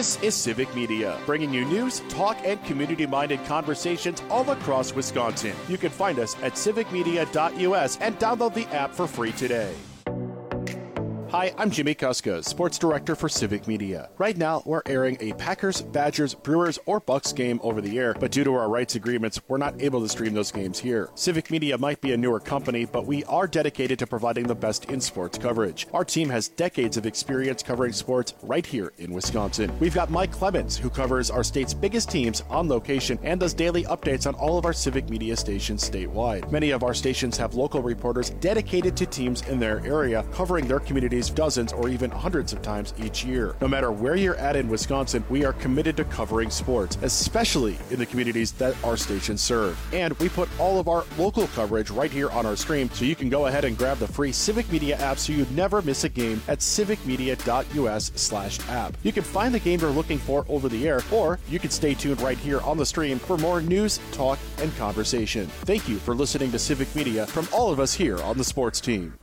This is Civic Media, bringing you news, talk, and community-minded conversations all across Wisconsin. You can find us at civicmedia.us and download the app for free today. Hi, I'm Jimmy Kuska, Sports Director for Civic Media. Right now, we're airing a Packers, Badgers, Brewers, or Bucks game over the air, but due to our rights agreements, we're not able to stream those games here. Civic Media might be a newer company, but we are dedicated to providing the best in sports coverage. Our team has decades of experience covering sports right here in Wisconsin. We've got Mike Clemens, who covers our state's biggest teams on location and does daily updates on all of our Civic Media stations statewide. Many of our stations have local reporters dedicated to teams in their area, covering their communities dozens or even hundreds of times each year. No matter where you're at in Wisconsin, we are committed to covering sports, especially in the communities that our stations serve. And we put all of our local coverage right here on our stream, so you can go ahead and grab the free Civic Media app so you never miss a game at civicmedia.us/app. You can find the game you're looking for over the air, or you can stay tuned right here on the stream for more news, talk, and conversation. Thank you for listening to Civic Media from all of us here on the sports team.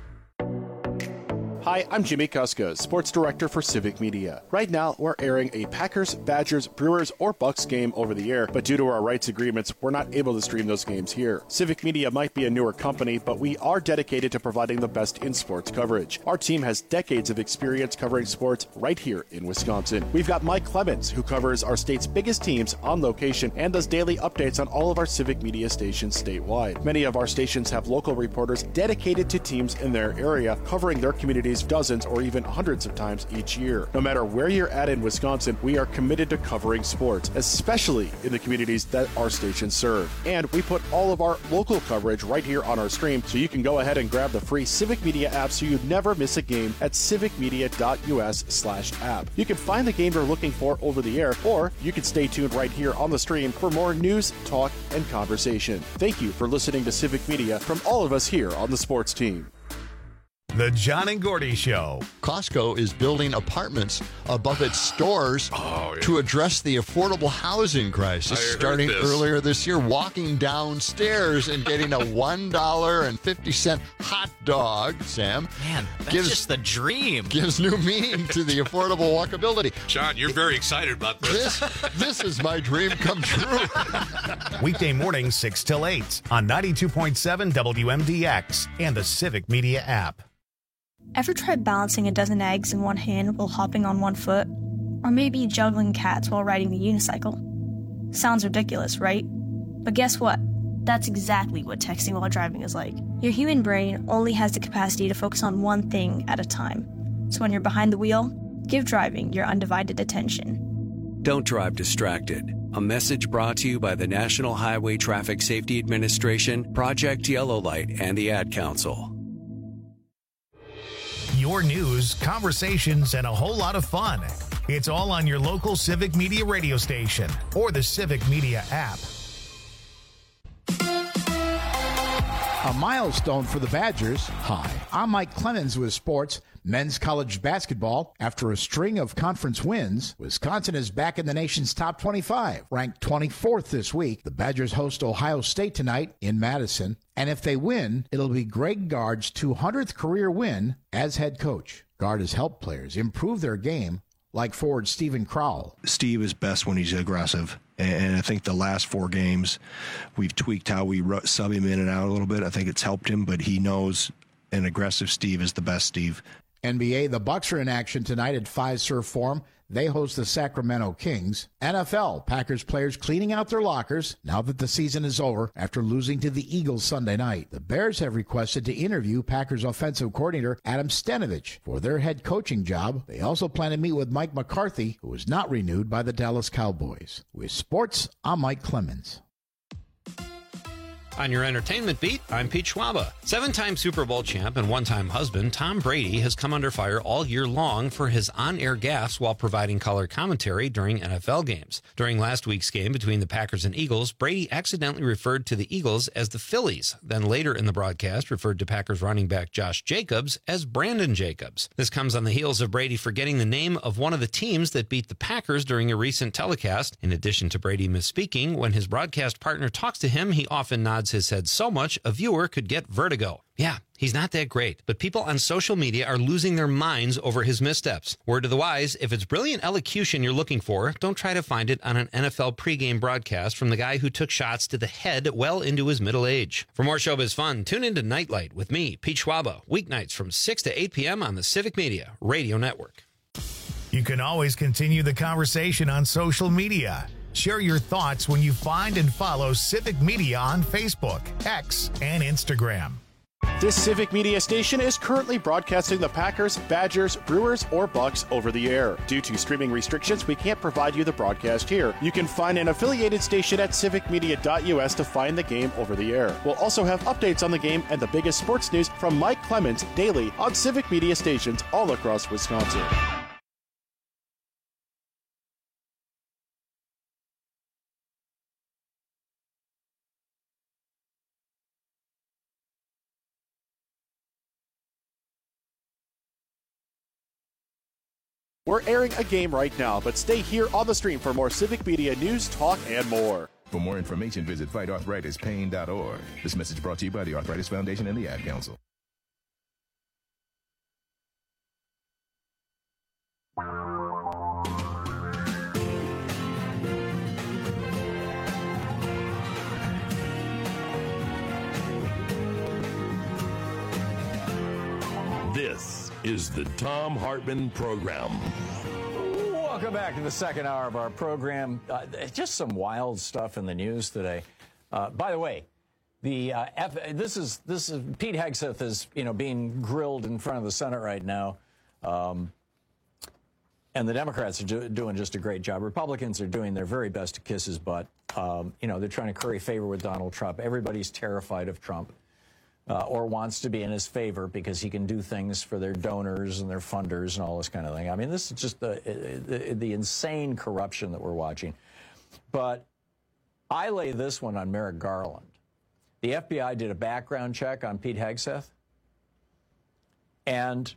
Hi, I'm Jimmy Kuska, Sports Director for Civic Media. Right now, we're airing a Packers, Badgers, Brewers, or Bucks game over the air, but due to our rights agreements, we're not able to stream those games here. Civic Media might be a newer company, but we are dedicated to providing the best in sports coverage. Our team has decades of experience covering sports right here in Wisconsin. We've got Mike Clemens, who covers our state's biggest teams on location and does daily updates on all of our Civic Media stations statewide. Many of our stations have local reporters dedicated to teams in their area, covering their communities dozens or even hundreds of times each year. No matter where you're at in Wisconsin, we are committed to covering sports, especially in the communities that our stations serve. And we put all of our local coverage right here on our stream, so you can go ahead and grab the free Civic Media app so you never miss a game at civicmedia.us/app. You can find the game you're looking for over the air, or you can stay tuned right here on the stream for more news, talk, and conversation. Thank you for listening to Civic Media from all of us here on the sports team. The John and Gordy Show. Costco is building apartments above its stores to address the affordable housing crisis. Starting earlier this year, walking downstairs and getting a $1.50 hot dog, Sam. Man, that's just the dream. Gives new meaning to the affordable walkability. John, you're very excited about this. This is my dream come true. Weekday mornings 6 till 8 on 92.7 WMDX and the Civic Media app. Ever tried balancing a dozen eggs in one hand while hopping on one foot? Or maybe juggling cats while riding the unicycle? Sounds ridiculous, right? But guess what? That's exactly what texting while driving is like. Your human brain only has the capacity to focus on one thing at a time. So when you're behind the wheel, give driving your undivided attention. Don't drive distracted. A message brought to you by the National Highway Traffic Safety Administration, Project Yellow Light, and the Ad Council. Your news, conversations, and a whole lot of fun. It's all on your local Civic Media radio station or the Civic Media app. A milestone for the Badgers. Hi, I'm Mike Clemens with sports. Men's college basketball. After a string of conference wins, Wisconsin is back in the nation's top 25, ranked 24th this week. The Badgers host Ohio State tonight in Madison, and if they win, it'll be Greg Gard's 200th career win as head coach. Gard has helped players improve their game, like forward Steven Crowell. Steve is best when he's aggressive. And I think the last 4 games, we've tweaked how we sub him in and out a little bit. I think it's helped him, but he knows an aggressive Steve is the best Steve. NBA, the Bucks are in action tonight at Fiserv Forum. They host the Sacramento Kings. NFL, Packers players cleaning out their lockers now that the season is over after losing to the Eagles Sunday night. The Bears have requested to interview Packers offensive coordinator Adam Stenavich for their head coaching job. They also plan to meet with Mike McCarthy, who was not renewed by the Dallas Cowboys. With sports, I'm Mike Clemens. On your entertainment beat, I'm Pete Schwaba. 7-time Super Bowl champ and 1-time husband Tom Brady has come under fire all year long for his on-air gaffes while providing color commentary during NFL games. During last week's game between the Packers and Eagles, Brady accidentally referred to the Eagles as the Phillies, then later in the broadcast referred to Packers running back Josh Jacobs as Brandon Jacobs. This comes on the heels of Brady forgetting the name of one of the teams that beat the Packers during a recent telecast. In addition to Brady misspeaking, when his broadcast partner talks to him, he often nods his head so much a viewer could get vertigo. Yeah, he's not that great, but people on social media are losing their minds over his missteps. Word to the wise, if it's brilliant elocution you're looking for, don't try to find it on an NFL pregame broadcast from the guy who took shots to the head well into his middle age. For more showbiz fun, tune into Nightlight with me, Pete Schwaba, weeknights from 6 to 8 p.m. on the Civic Media Radio Network. You can always continue the conversation on social media. Share your thoughts when you find and follow Civic Media on Facebook, X, and Instagram. This Civic Media station is currently broadcasting the Packers, Badgers, Brewers, or Bucks over the air. Due to streaming restrictions, we can't provide you the broadcast here. You can find an affiliated station at civicmedia.us to find the game over the air. We'll also have updates on the game and the biggest sports news from Mike Clemens daily on Civic Media stations all across Wisconsin. We're airing a game right now, but stay here on the stream for more Civic Media news, talk, and more. For more information, visit fightarthritispain.org. This message brought to you by the Arthritis Foundation and the Ad Council. This is the Thom Hartmann Program. Welcome back to the second hour of our program. Just some wild stuff in the news today. By the way, this is Pete Hegseth is being grilled in front of the Senate right now, and the Democrats are doing just a great job. Republicans are doing their very best to kiss his butt. They're trying to curry favor with Donald Trump. Everybody's terrified of Trump. Or wants to be in his favor because he can do things for their donors and their funders and all this kind of thing. I mean, this is just the insane corruption that we're watching. But I lay this one on Merrick Garland. The FBI did a background check on Pete Hegseth, and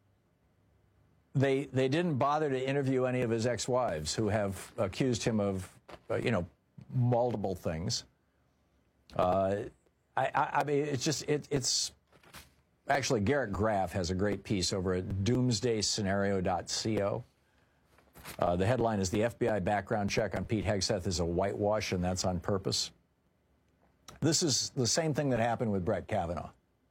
they didn't bother to interview any of his ex-wives who have accused him of, multiple things. I mean, it's actually Garrett Graff has a great piece over at doomsdayscenario.co. The headline is "The FBI background check on Pete Hegseth is a whitewash, and that's on purpose." This is the same thing that happened with Brett Kavanaugh,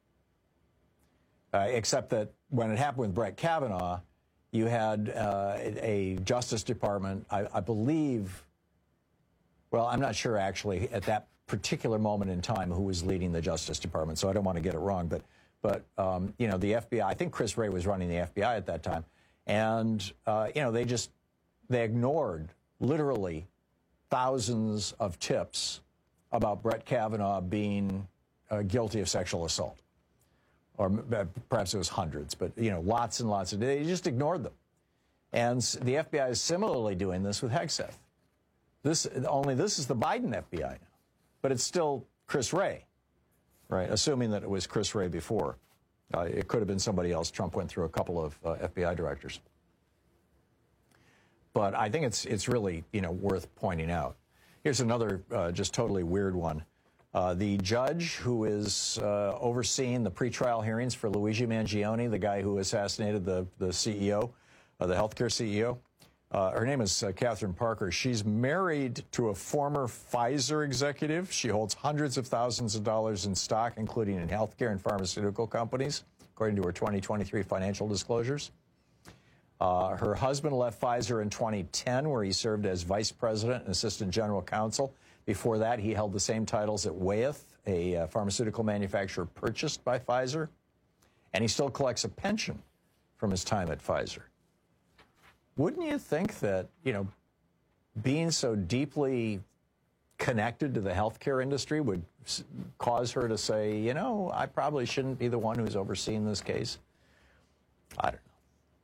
except that when it happened with Brett Kavanaugh, you had a Justice Department, I believe, well, I'm not sure actually at that particular moment in time who was leading the Justice Department, so I don't want to get it wrong. But the FBI, I think Chris Wray was running the FBI at that time, and they ignored literally thousands of tips about Brett Kavanaugh being guilty of sexual assault, or perhaps it was hundreds, but lots and lots of. They just ignored them, and the FBI is similarly doing this with Hegseth. This is the Biden FBI now. But it's still Chris Wray, right? Assuming that it was Chris Wray before. It could have been somebody else. Trump went through a couple of FBI directors. But I think it's really, worth pointing out. Here's another just totally weird one. The judge who is overseeing the pretrial hearings for Luigi Mangione, the guy who assassinated the CEO, the healthcare CEO, her name is Catherine Parker. She's married to a former Pfizer executive. She holds hundreds of thousands of dollars in stock, including in healthcare and pharmaceutical companies, according to her 2023 financial disclosures. Her husband left Pfizer in 2010, where he served as vice president and assistant general counsel. Before that, he held the same titles at Wyeth, a pharmaceutical manufacturer purchased by Pfizer. And he still collects a pension from his time at Pfizer. Wouldn't you think that, being so deeply connected to the healthcare industry would cause her to say, I probably shouldn't be the one who's overseeing this case? I don't know.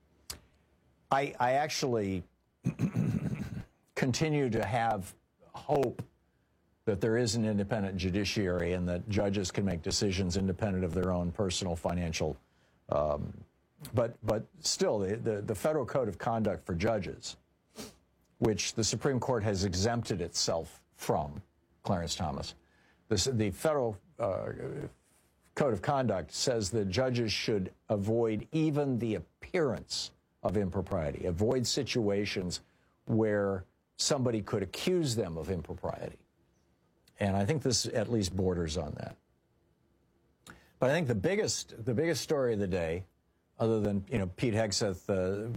I actually continue to have hope that there is an independent judiciary and that judges can make decisions independent of their own personal financial But still, the Federal Code of Conduct for Judges, which the Supreme Court has exempted itself from, Clarence Thomas, the Federal Code of Conduct says that judges should avoid even the appearance of impropriety, avoid situations where somebody could accuse them of impropriety. And I think this at least borders on that. But I think the biggest story of the day, other than, Pete Hegseth,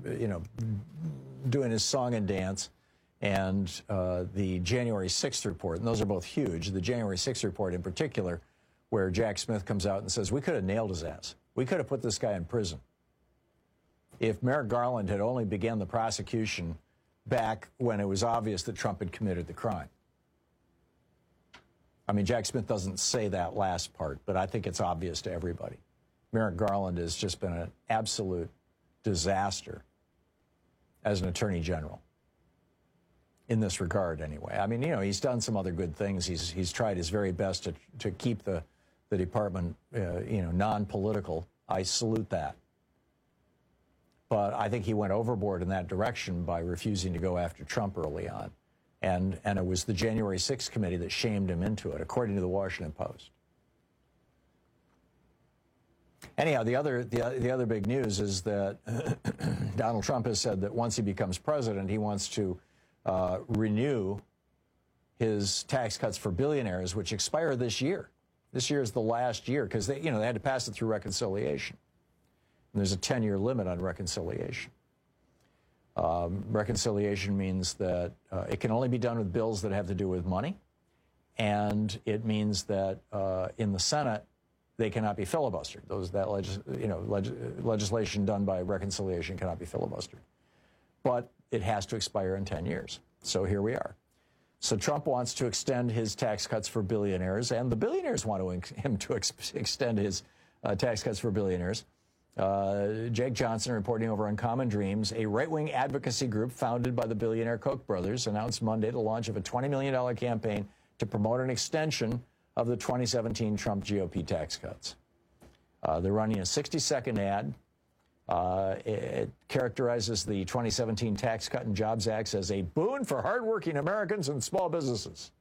doing his song and dance, and the January 6th report, and those are both huge, the January 6th report in particular, where Jack Smith comes out and says, we could have nailed his ass. We could have put this guy in prison if Merrick Garland had only begun the prosecution back when it was obvious that Trump had committed the crime. I mean, Jack Smith doesn't say that last part, but I think it's obvious to everybody. Merrick Garland has just been an absolute disaster as an attorney general. In this regard, anyway. I mean, he's done some other good things. He's tried his very best to keep the department, non-political. I salute that. But I think he went overboard in that direction by refusing to go after Trump early on. And it was the January 6th committee that shamed him into it, according to the Washington Post. Anyhow, the other big news is that Donald Trump has said that once he becomes president, he wants to renew his tax cuts for billionaires, which expire this year. This year is the last year because they had to pass it through reconciliation. And there's a 10-year limit on reconciliation. Reconciliation means that it can only be done with bills that have to do with money, and it means that in the Senate they cannot be filibustered. Legislation done by reconciliation cannot be filibustered. But it has to expire in 10 years. So here we are. So Trump wants to extend his tax cuts for billionaires, and the billionaires want him to extend his tax cuts for billionaires. Jake Johnson, reporting over Uncommon Dreams, a right-wing advocacy group founded by the billionaire Koch brothers, announced Monday the launch of a $20 million campaign to promote an extension of the 2017 Trump GOP tax cuts. They're running a 60-second ad. It characterizes the 2017 Tax Cut and Jobs Act as a boon for hardworking Americans and small businesses.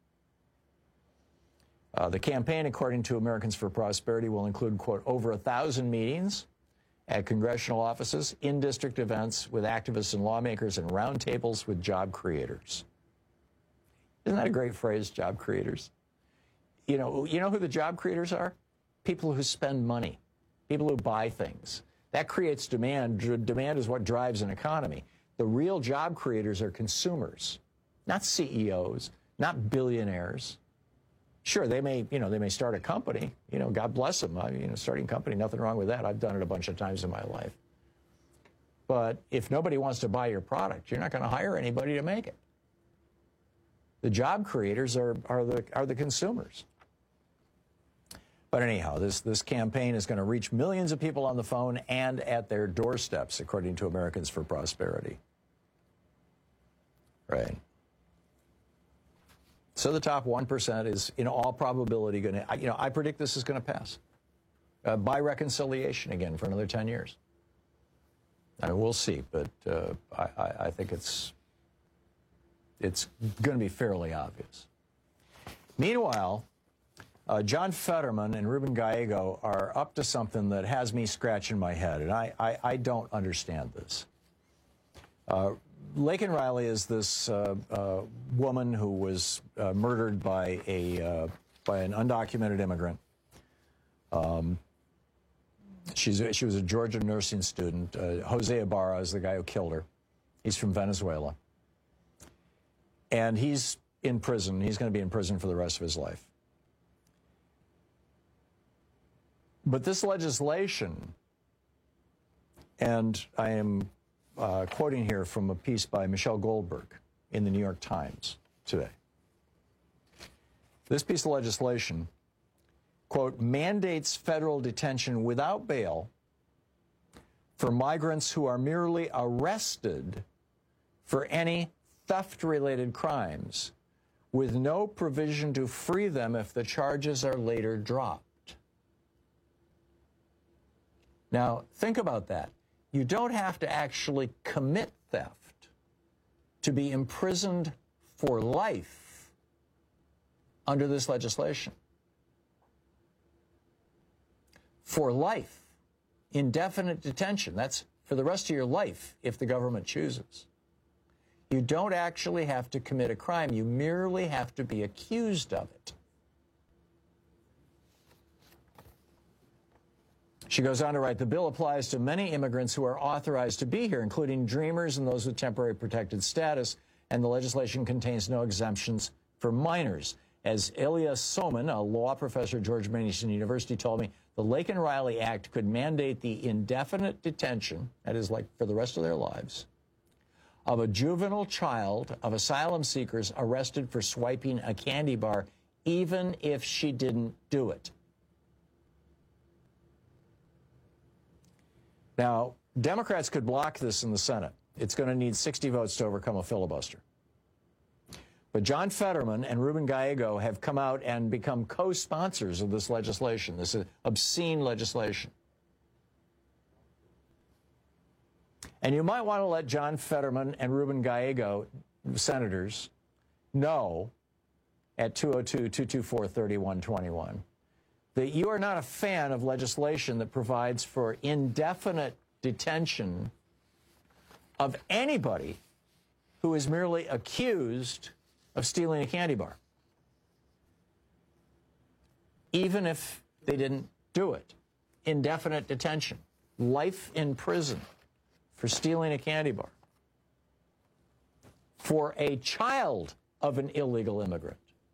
The campaign, according to Americans for Prosperity, will include, quote, over 1,000 meetings at congressional offices, in-district events with activists and lawmakers, and roundtables with job creators. Isn't that a great phrase, job creators? You know who the job creators are? People who spend money, people who buy things. That creates demand. Demand is what drives an economy. The real job creators are consumers, not CEOs, not billionaires. Sure, they may start a company. God bless them. Starting a company, nothing wrong with that. I've done it a bunch of times in my life. But if nobody wants to buy your product, you're not going to hire anybody to make it. The job creators are the consumers. But anyhow, this campaign is going to reach millions of people on the phone and at their doorsteps, according to Americans for Prosperity. Right. So the top 1% is, in all probability, going to, I predict this is going to pass by reconciliation again for another 10 years. I mean, we'll see, but I think it's going to be fairly obvious. Meanwhile, John Fetterman and Ruben Gallego are up to something that has me scratching my head, and I don't understand this. Laken Riley is this woman who was murdered by an undocumented immigrant. She was a Georgia nursing student. Jose Ibarra is the guy who killed her. He's from Venezuela. And he's in prison. He's going to be in prison for the rest of his life. But this legislation, and I am quoting here from a piece by Michelle Goldberg in the New York Times today. This piece of legislation, quote, mandates federal detention without bail for migrants who are merely arrested for any theft-related crimes, with no provision to free them if the charges are later dropped. Now, think about that. You don't have to actually commit theft to be imprisoned for life under this legislation. for life, indefinite detention. That's for the rest of your life if the government chooses. You don't actually have to commit a crime. You merely have to be accused of it. She goes on to write, the bill applies to many immigrants who are authorized to be here, including dreamers and those with temporary protected status, and the legislation contains no exemptions for minors. As Ilya Soman, a law professor at George Mason University, told me, the Laken Riley Act could mandate the indefinite detention, that is like for the rest of their lives, of a juvenile child of asylum seekers arrested for swiping a candy bar, even if she didn't do it. Now, Democrats could block this in the Senate. It's going to need 60 votes to overcome a filibuster. But John Fetterman and Ruben Gallego have come out and become co-sponsors of this legislation, this obscene legislation. And you might want to let John Fetterman and Ruben Gallego, senators, know at 202-224-3121 that you are not a fan of legislation that provides for indefinite detention of anybody who is merely accused of stealing a candy bar, even if they didn't do it. Indefinite detention, life in prison for stealing a candy bar for a child of an illegal immigrant.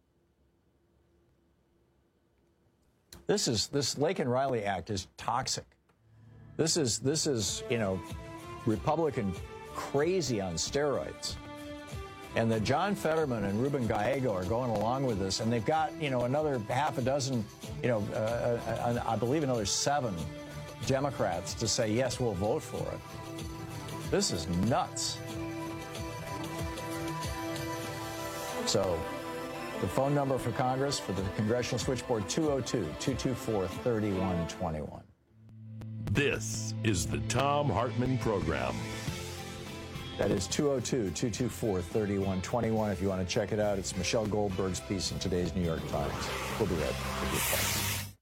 This Laken Riley Act is toxic. This is, you know, Republican crazy on steroids. And that John Fetterman and Ruben Gallego are going along with this, and they've got, you know, another half a dozen, you know, I believe another 7 Democrats to say, yes, we'll vote for it. This is nuts. So the phone number for Congress, for the Congressional Switchboard, 202-224-3121. This is the Thom Hartmann Program. That is 202-224-3121. If you want to check it out, it's Michelle Goldberg's piece in today's New York Times. We'll be right back with your calls.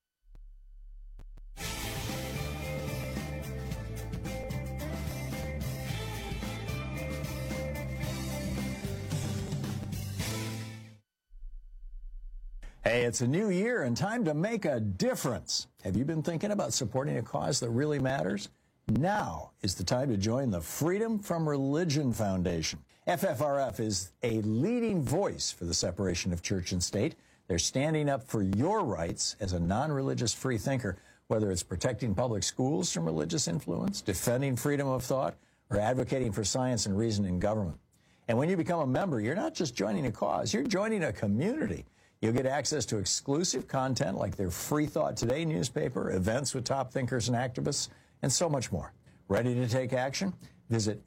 Hey, it's a new year and time to make a difference. Have you been thinking about supporting a cause that really matters? Now is the time to join the Freedom from Religion Foundation. FFRF is a leading voice for the separation of church and state. They're standing up for your rights as a non-religious free thinker, whether it's protecting public schools from religious influence, defending freedom of thought, or advocating for science and reason in government. And when you become a member, you're not just joining a cause, you're joining a community. You'll get access to exclusive content like their Free Thought Today newspaper, events with top thinkers and activists, and so much more. Ready to take action? Visit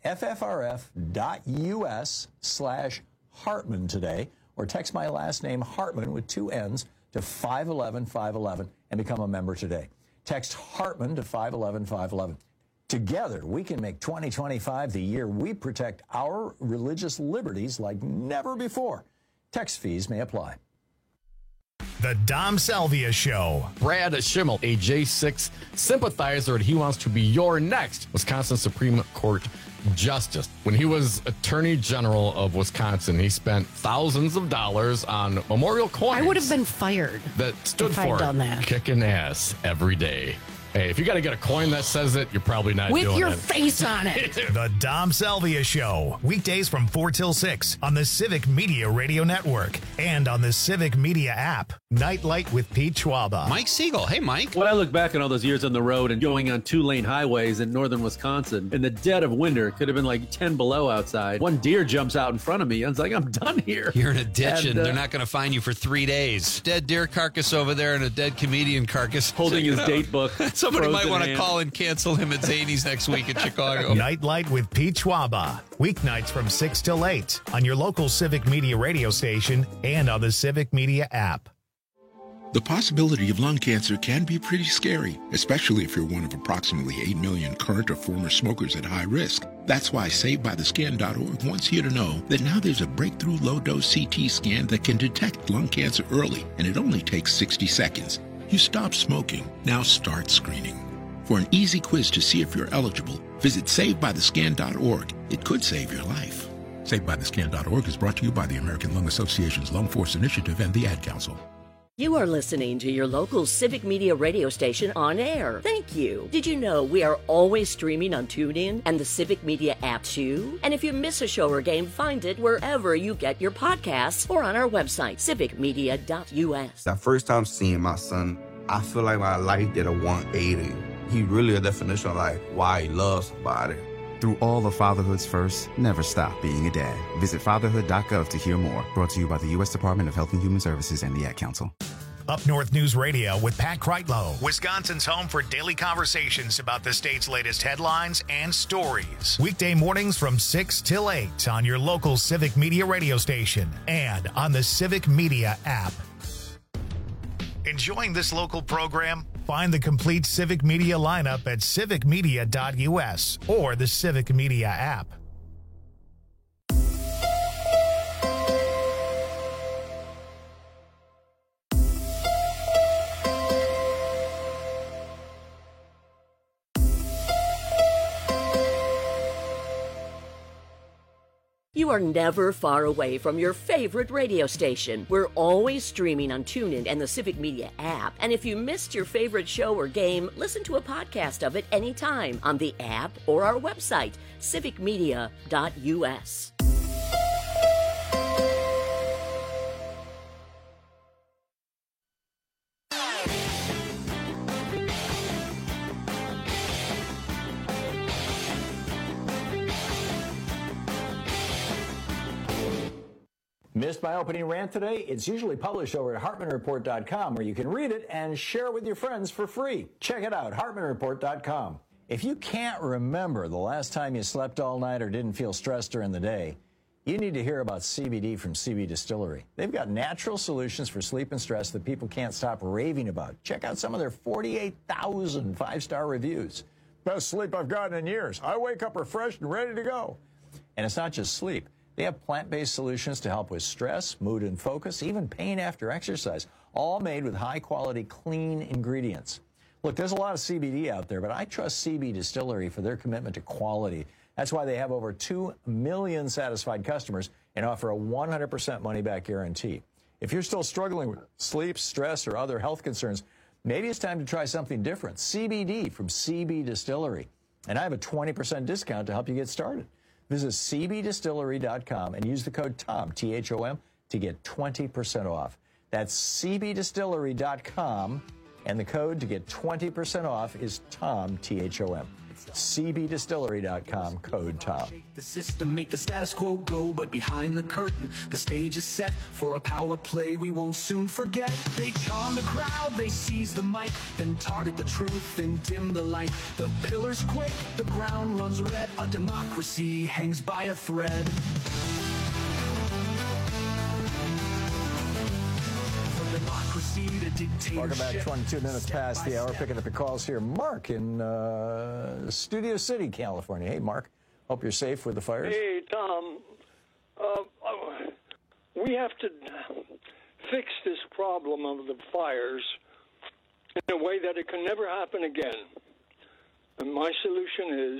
ffrf.us/Hartman today, or text my last name, Hartman, with 2 N's, to 511-511 and become a member today. Text Hartman to 511-511. Together, we can make 2025 the year we protect our religious liberties like never before. Text fees may apply. The Dom Salvia Show. Brad Schimmel, a J6 sympathizer, and he wants to be your next Wisconsin Supreme Court Justice. When he was Attorney General of Wisconsin, he spent thousands of dollars on memorial coins. I would have been fired. That stood if for I'd done that. Kicking ass every day. Hey, if you got to get a coin that says it, you're probably not doing it. With your face on it. The Dom Salvia Show. Weekdays from 4 till 6 on the Civic Media Radio Network and on the Civic Media app. Nightlight with Pete Schwaba. Mike Siegel. Hey, Mike. When I look back on all those years on the road and going on 2-lane highways in northern Wisconsin, in the dead of winter, it could have been like 10 below outside. One deer jumps out in front of me. I was like, I'm done here. You're in a ditch and they're not going to find you for 3 days. Dead deer carcass over there and a dead comedian carcass. Holding his date book. Somebody might want to call and cancel him at Zany's next week in Chicago. Nightlight with Pete Schwaba. Weeknights from 6 till 8 on your local Civic Media radio station and on the Civic Media app. The possibility of lung cancer can be pretty scary, especially if you're one of approximately 8 million current or former smokers at high risk. That's why SaveByTheScan.org wants you to know that now there's a breakthrough low-dose CT scan that can detect lung cancer early, and it only takes 60 seconds. You stopped smoking. Now start screening. For an easy quiz to see if you're eligible, visit SaveByTheScan.org. It could save your life. SaveByTheScan.org is brought to you by the American Lung Association's Lung Force Initiative and the Ad Council. You are listening to your local Civic Media radio station on air. Thank you. Did you know we are always streaming on TuneIn and the Civic Media app too? And if you miss a show or game, find it wherever you get your podcasts or on our website, civicmedia.us. That first time seeing my son, I feel like my life did a 180. He really a definition of like why he loves somebody. Through all of fatherhood's first, never stop being a dad. Visit fatherhood.gov to hear more. Brought to you by the U.S. Department of Health and Human Services and the Ad Council. Up North News Radio with Pat Kreitlow, Wisconsin's home for daily conversations about the state's latest headlines and stories. Weekday mornings from 6 till 8 on your local Civic Media radio station and on the Civic Media app. Enjoying this local program? Find the complete Civic Media lineup at civicmedia.us or the Civic Media app. You are never far away from your favorite radio station. We're always streaming on TuneIn and the Civic Media app. And if you missed your favorite show or game, listen to a podcast of it anytime on the app or our website, civicmedia.us. Missed my opening rant today? It's usually published over at HartmanReport.com, where you can read it and share it with your friends for free. Check it out, HartmanReport.com. If you can't remember the last time you slept all night or didn't feel stressed during the day, you need to hear about CBD from CB Distillery. They've got natural solutions for sleep and stress that people can't stop raving about. Check out some of their 48,000 five-star reviews. Best sleep I've gotten in years. I wake up refreshed and ready to go. And it's not just sleep. They have plant-based solutions to help with stress, mood and focus, even pain after exercise, all made with high-quality, clean ingredients. Look, there's a lot of CBD out there, but I trust CB Distillery for their commitment to quality. That's why they have over 2 million satisfied customers and offer a 100% money-back guarantee. If you're still struggling with sleep, stress, or other health concerns, maybe it's time to try something different. CBD from CB Distillery. And I have a 20% discount to help you get started. Visit cbdistillery.com and use the code TOM, T-H-O-M, to get 20% off. That's cbdistillery.com, and the code to get 20% off is TOM, T-H-O-M. cbdistillery.com, code TOM. The system make the status quo go, but behind the curtain, the stage is set for a power play we won't soon forget. They charm the crowd, they seize the mic, then target the truth and dim the light. The pillars quake, the ground runs red, a democracy hangs by a thread. Welcome back, 22 minutes past the hour. Picking up your calls here. Mark in Studio City, California. Hey, Mark. Hope you're safe with the fires. Hey, Tom. We have to fix this problem of the fires in a way that it can never happen again. And my solution is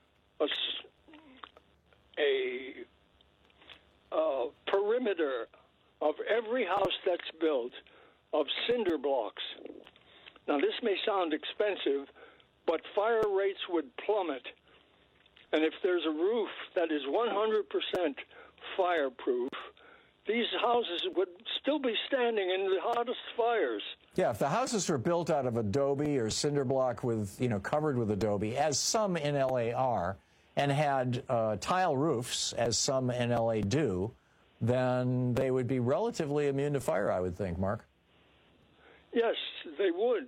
a perimeter of every house that's built of cinder blocks. Now, this may sound expensive, but fire rates would plummet. And if there's a roof that is 100% fireproof, these houses would still be standing in the hottest fires. Yeah, if the houses are built out of adobe or cinder block with, covered with adobe, as some in LA are, and had tile roofs, as some in LA do, then they would be relatively immune to fire, I would think, Mark. Yes, they would.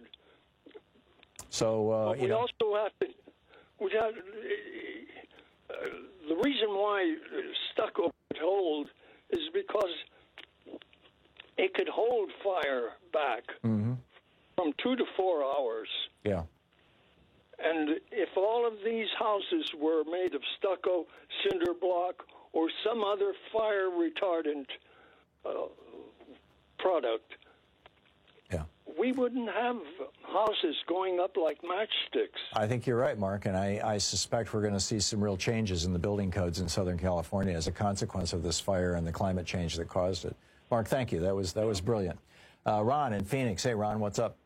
So we also have to. The reason why stucco could hold is because it could hold fire back from 2 to 4 hours. Yeah. And if all of these houses were made of stucco, cinder block, or some other fire retardant product, we wouldn't have houses going up like matchsticks. I think you're right, Mark, and I suspect we're going to see some real changes in the building codes in Southern California as a consequence of this fire and the climate change that caused it. Mark, thank you. That was brilliant. Ron in Phoenix. Hey, Ron, what's up?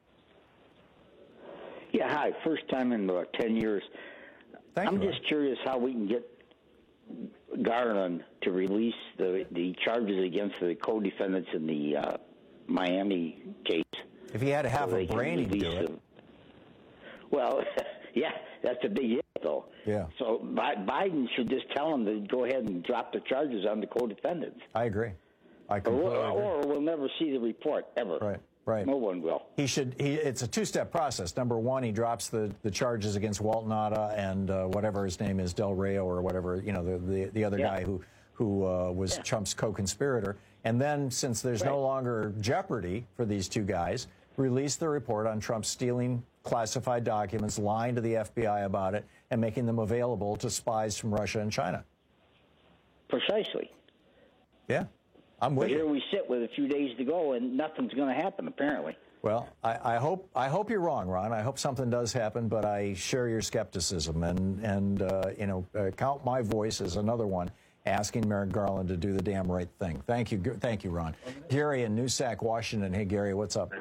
Yeah, hi. First time in about 10 years. I'm just curious how we can get Garland to release the charges against the co-defendants in the Miami case. If he had half a brain, he'd do it. Well, yeah, that's a big hit, though. Yeah. So Biden should just tell him to go ahead and drop the charges on the co-defendants. I agree. I completely agree. Or we'll never see the report, ever. Right. Right. No one will. It's a two-step process. Number one, he drops the charges against Walt Nauta and whatever his name is, Del Rio or whatever, the other guy who was Trump's co-conspirator. And then, since there's no longer jeopardy for these two guys, release the report on Trump stealing classified documents, lying to the FBI about it, and making them available to spies from Russia and China. Precisely. Yeah. I'm with you. Here we sit with a few days to go, and nothing's going to happen, apparently. Well, I hope you're wrong, Ron. I hope something does happen, but I share your skepticism, and count my voice as another one asking Merrick Garland to do the damn right thing. Thank you, Ron. Gary in Newsack, Washington. Hey, Gary, what's up?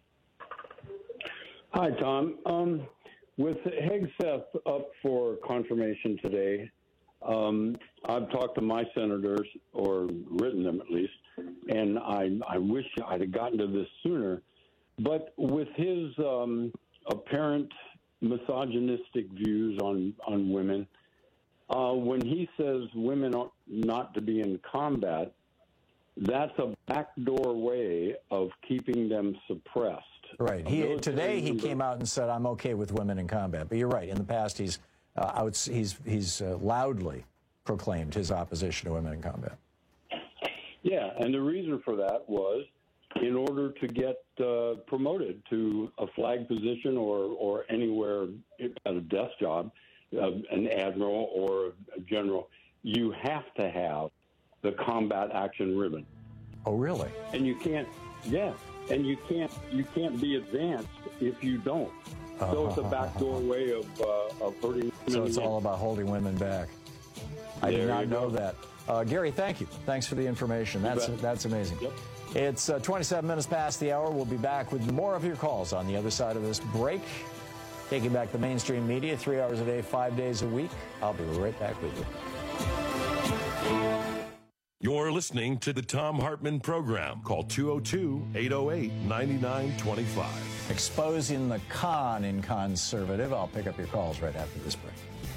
Hi, Tom. With Hegseth up for confirmation today, I've talked to my senators, or written them at least, and I wish I'd have gotten to this sooner. But with his apparent misogynistic views on women, when he says women are not to be in combat, that's a backdoor way of keeping them suppressed. Right. Today he came out and said, "I'm okay with women in combat." But you're right. In the past, he's loudly proclaimed his opposition to women in combat. Yeah, and the reason for that was in order to get promoted to a flag position or anywhere at a desk job, an admiral or a general, you have to have the combat action ribbon. Oh, really? And you can't, and you can't be advanced if you don't. So it's a backdoor way of hurting women. So it's all about holding women back. I did not know that. Gary, thank you. Thanks for the information. That's amazing. Yep. It's 27 minutes past the hour. We'll be back with more of your calls on the other side of this break. Taking back the mainstream media 3 hours a day, 5 days a week. I'll be right back with you. You're listening to the Thom Hartmann Program. Call 202-808-9925. Exposing the con in conservative. I'll pick up your calls right after this break.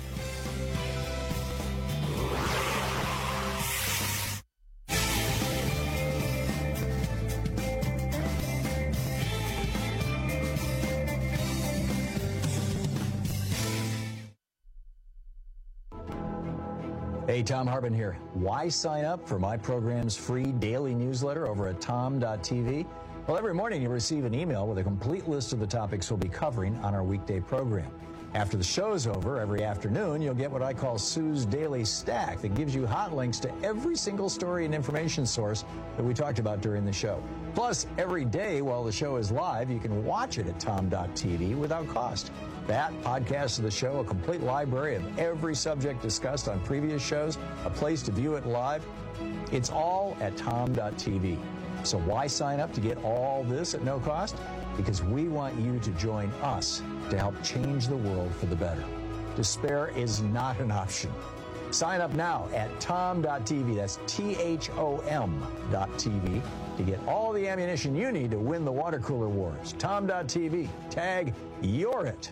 Hey, Thom Hartmann here. Why sign up for my program's free daily newsletter over at tom.tv? Well, every morning you receive an email with a complete list of the topics we'll be covering on our weekday program. After the show's over, every afternoon, you'll get what I call Sue's Daily Stack that gives you hot links to every single story and information source that we talked about during the show. Plus, every day while the show is live, you can watch it at tom.tv without cost. That, podcasts of the show, a complete library of every subject discussed on previous shows, a place to view it live. It's all at tom.tv. So why sign up to get all this at no cost? Because we want you to join us to help change the world for the better. Despair is not an option. Sign up now at tom.tv. That's THOM.tv to get all the ammunition you need to win the water cooler wars. Tom.tv. Tag You're It.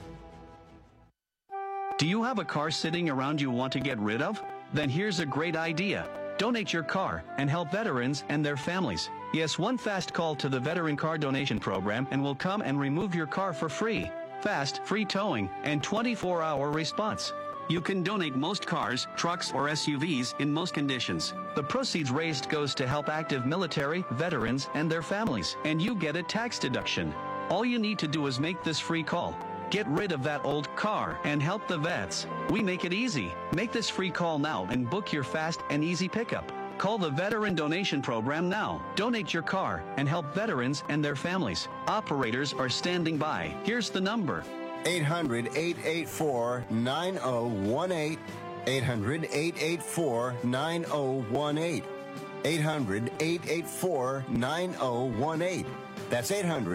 Do you have a car sitting around you want to get rid of? Then here's a great idea. Donate your car and help veterans and their families. Yes, one fast call to the Veteran Car Donation Program and we'll come and remove your car for free. Fast, free towing, and 24-hour response. You can donate most cars, trucks, or SUVs in most conditions. The proceeds raised goes to help active military, veterans, and their families, and you get a tax deduction. All you need to do is make this free call. Get rid of that old car and help the vets. We make it easy. Make this free call now and book your fast and easy pickup. Call the Veteran Donation Program now. Donate your car and help veterans and their families. Operators are standing by. Here's the number. 800-884-9018. 800-884-9018. 800-884-9018. That's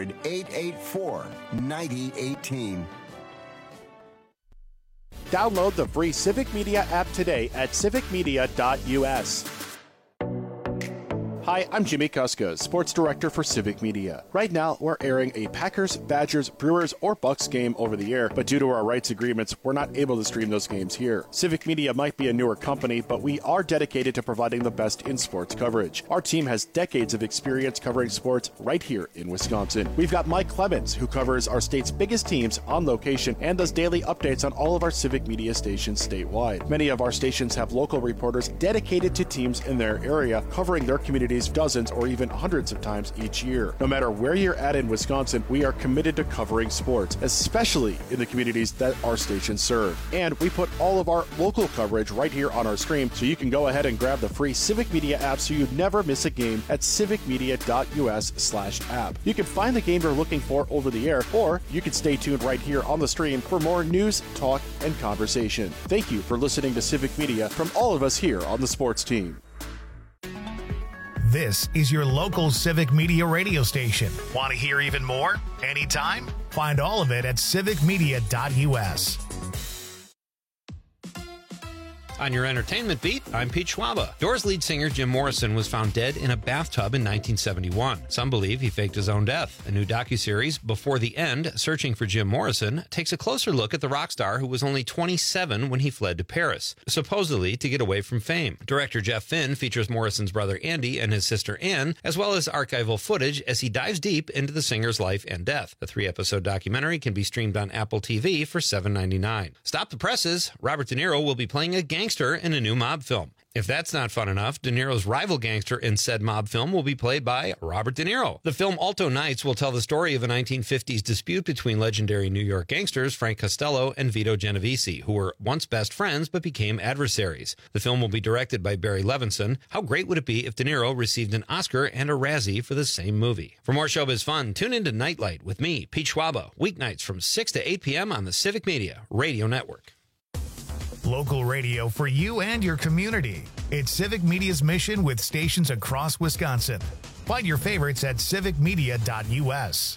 800-884-9018. Download the free Civic Media app today at civicmedia.us. Hi, I'm Jimmy Kuska, Sports Director for Civic Media. Right now, we're airing a Packers, Badgers, Brewers, or Bucks game over the air, but due to our rights agreements, we're not able to stream those games here. Civic Media might be a newer company, but we are dedicated to providing the best in sports coverage. Our team has decades of experience covering sports right here in Wisconsin. We've got Mike Clemens, who covers our state's biggest teams on location and does daily updates on all of our Civic Media stations statewide. Many of our stations have local reporters dedicated to teams in their area, covering their communities dozens or even hundreds of times each year. No matter where you're at in Wisconsin, we are committed to covering sports, especially in the communities that our stations serve. And we put all of our local coverage right here on our stream, so you can go ahead and grab the free Civic Media app so you never miss a game at civicmedia.us/app. You can find the game you're looking for over the air, or you can stay tuned right here on the stream for more news, talk, and conversation. Thank you for listening to Civic Media from all of us here on the sports team. This is your local Civic Media radio station. Want to hear even more? Anytime? Find all of it at civicmedia.us. On your entertainment beat, I'm Pete Schwaba. Doors lead singer Jim Morrison was found dead in a bathtub in 1971. Some believe he faked his own death. A new docuseries, Before the End, Searching for Jim Morrison, takes a closer look at the rock star who was only 27 when he fled to Paris, supposedly to get away from fame. Director Jeff Finn features Morrison's brother Andy and his sister Ann, as well as archival footage as he dives deep into the singer's life and death. The 3-episode documentary can be streamed on Apple TV for $7.99. Stop the presses. Robert De Niro will be playing a gangster in a new mob film. If that's not fun enough, De Niro's rival gangster in said mob film will be played by Robert De Niro. The film Alto Nights will tell the story of a 1950s dispute between legendary New York gangsters Frank Costello and Vito Genovese, who were once best friends but became adversaries. The film will be directed by Barry Levinson. How great would it be if De Niro received an Oscar and a Razzie for the same movie? For more showbiz fun, tune into Nightlight with me, Pete Schwaba, weeknights from 6 to 8 p.m. on the Civic Media Radio Network. Local radio for you and your community. It's Civic Media's mission with stations across Wisconsin. Find your favorites at civicmedia.us.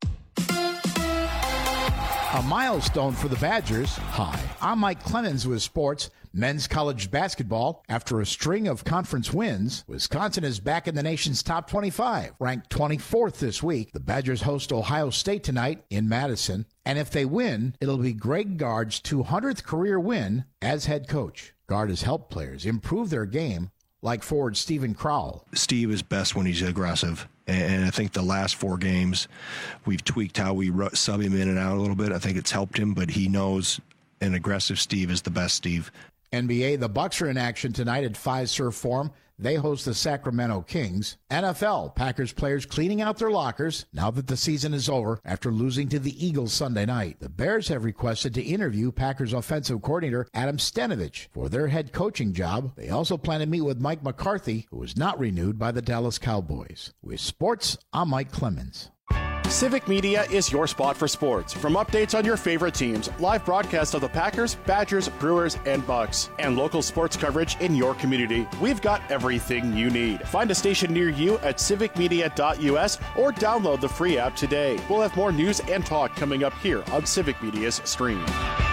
A milestone for the Badgers. Hi, I'm Mike Clemens with sports. Men's college basketball. After a string of conference wins, Wisconsin is back in the nation's top 25, ranked 24th this week. The Badgers host Ohio State tonight in Madison, and if they win, it'll be Greg Gard's 200th career win as head coach. Gard has helped players improve their game, like forward Steven Crowell. Steve is best when he's aggressive. And I think the last 4 games, we've tweaked how we sub him in and out a little bit. I think it's helped him, but he knows an aggressive Steve is the best Steve. NBA, the Bucks are in action tonight at Fiserv Forum. They host the Sacramento Kings. NFL, Packers players cleaning out their lockers now that the season is over after losing to the Eagles Sunday night. The Bears have requested to interview Packers offensive coordinator Adam Stenavich for their head coaching job. They also plan to meet with Mike McCarthy, who was not renewed by the Dallas Cowboys. With sports, I'm Mike Clemens. Civic Media is your spot for sports. From updates on your favorite teams, live broadcasts of the Packers, Badgers, Brewers, and Bucks, and local sports coverage in your community, we've got everything you need. Find a station near you at civicmedia.us or download the free app today. We'll have more news and talk coming up here on Civic Media's stream.